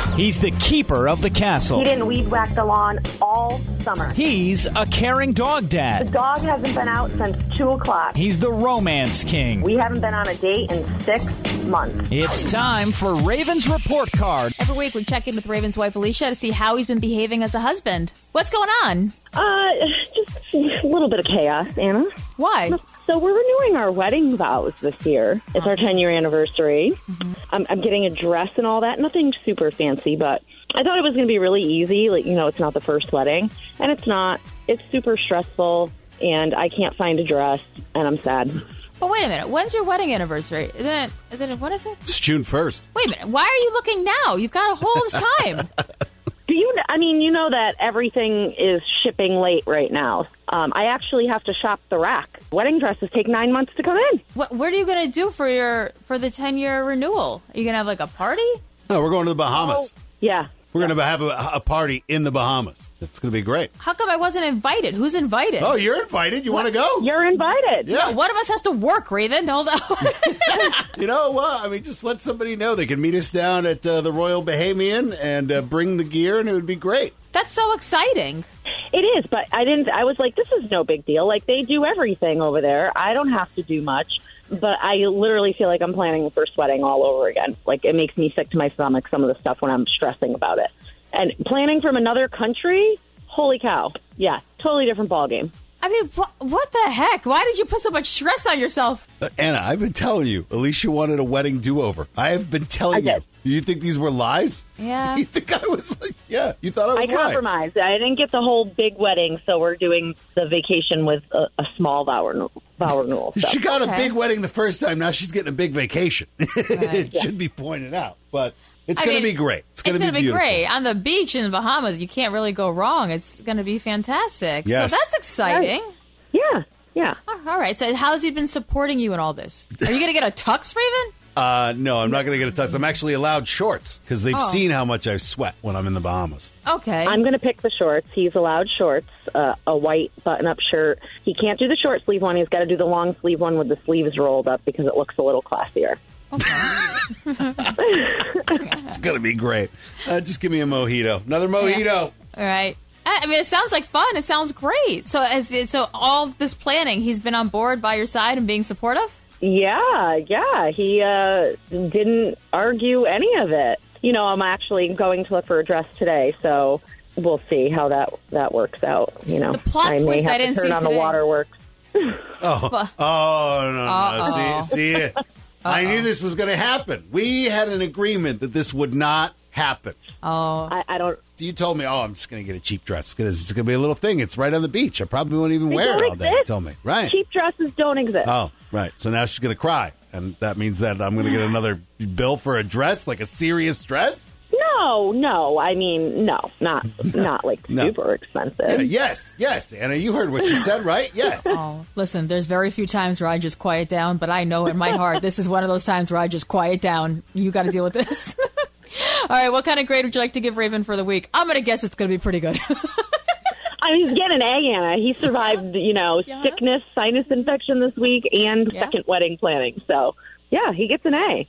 He's the keeper of the castle. He didn't weed whack the lawn all summer. He's a caring dog The dad. dog hasn't been out since 2 o'clock. He's the romance king. We haven't been on a date in 6 months. It's time for Raven's Report Card. Every week we check in with Raven's wife, Alicia, to see how he's been behaving as a husband. What's going on? Just a little bit of chaos, Anna. Why? So we're renewing our wedding vows this year. It's our 10-year anniversary. I'm getting a dress and all that. Nothing super fancy, but I thought it was going to be really easy. Like, it's not the first wedding. And it's not. It's super stressful, and I can't find a dress, and I'm sad. But wait a minute. When's your wedding anniversary? What is it? It's June 1st. Wait a minute. Why are you looking now? You've got a whole time. You know that everything is shipping late right now. I actually have to shop the rack. Wedding dresses take 9 months to come in. What are you going to do for the 10-year renewal? Are you going to have like a party? No, we're going to the Bahamas. Yeah. We're going to have a party in the Bahamas. It's going to be great. How come I wasn't invited? Who's invited? Oh, you're invited. You want to go? You're invited. Yeah. No, one of us has to work, Raven. Hold on. You know what? just let somebody know. They can meet us down at the Royal Bahamian and bring the gear, and it would be great. That's so exciting. It is, but I was like, this is no big deal. Like, they do everything over there. I don't have to do much. But I literally feel like I'm planning the first wedding all over again. Like, it makes me sick to my stomach, some of the stuff when I'm stressing about it. And planning from another country, holy cow. Yeah, totally different ballgame. I mean, what the heck? Why did you put so much stress on yourself? Anna, I've been telling you, Alicia wanted a wedding do-over. I have been telling you. You think these were lies? Yeah. You think I was like, yeah, you thought I was lying. I compromised. I didn't get the whole big wedding, so we're doing the vacation with a small vow renewal. So. She got a big wedding the first time. Now she's getting a big vacation. It should be pointed out. But it's going to be great. It's going to be beautiful. Great. On the beach in the Bahamas, you can't really go wrong. It's going to be fantastic. Yes. So that's exciting. Right. Yeah. All right. So how's he been supporting you in all this? Are you going to get a tux, Raven? No, I'm not going to get a tux. I'm actually allowed shorts because they've seen how much I sweat when I'm in the Bahamas. Okay. I'm going to pick the shorts. He's allowed shorts, a white button-up shirt. He can't do the short sleeve one. He's got to do the long sleeve one with the sleeves rolled up because it looks a little classier. Okay. It's going to be great. Just give me a mojito. Another mojito. Yeah. All right. I mean, it sounds like fun. It sounds great. So all this planning, he's been on board by your side and being supportive? Yeah. He didn't argue any of it. I'm actually going to look for a dress today, so we'll see how that works out. The plot I twist may have I didn't to turn see on today. the waterworks. No. See, I knew this was going to happen. We had an agreement that this would not happen. Oh. I don't... You told me, I'm just going to get a cheap dress. It's going to be a little thing. It's right on the beach. I probably won't even wear it all day. You told me. Right. Cheap dresses don't exist. Oh, right. So now she's going to cry. And that means that I'm going to get another bill for a dress, like a serious dress? No. I mean, no. Not like super expensive. Yes. Anna, you heard what she said, right? Yes. Oh, listen, there's very few times where I just quiet down, but I know in my heart this is one of those times where I just quiet down. You got to deal with this. All right, what kind of grade would you like to give Raven for the week? I'm going to guess it's going to be pretty good. I mean, he's getting an A, Anna. He survived, sickness, sinus infection this week, and second wedding planning. So, yeah, he gets an A.